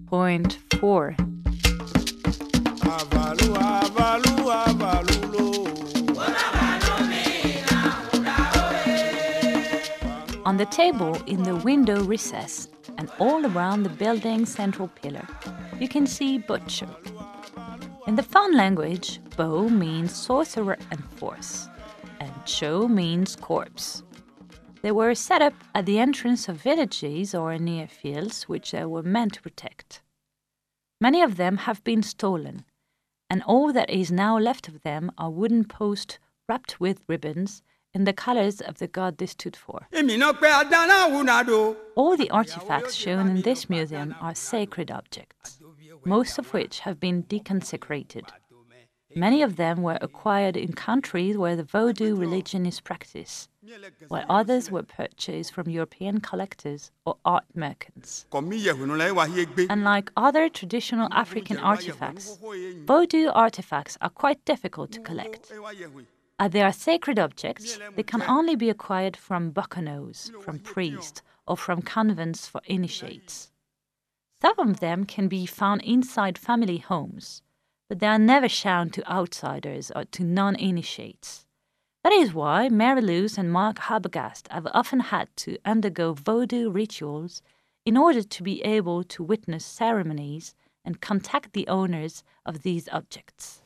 Point 4. On the table in the window recess and all around the building's central pillar, you can see Butcho. In the Fon language, Bo means sorcerer and force, and Cho means corpse. They were set up at the entrance of villages or near fields which they were meant to protect. Many of them have been stolen, and all that is now left of them are wooden posts wrapped with ribbons in the colors of the god they stood for. All the artifacts shown in this museum are sacred objects, most of which have been deconsecrated. Many of them were acquired in countries where the Vodou religion is practiced, while others were purchased from European collectors or art merchants. Unlike other traditional African artifacts, Vodou artifacts are quite difficult to collect. As they are sacred objects, they can only be acquired from bokonos, from priests, or from convents for initiates. Some of them can be found inside family homes, but they are never shown to outsiders or to non-initiates. That is why Marie-Louise and Marc Habogast have often had to undergo Vodou rituals in order to be able to witness ceremonies and contact the owners of these objects.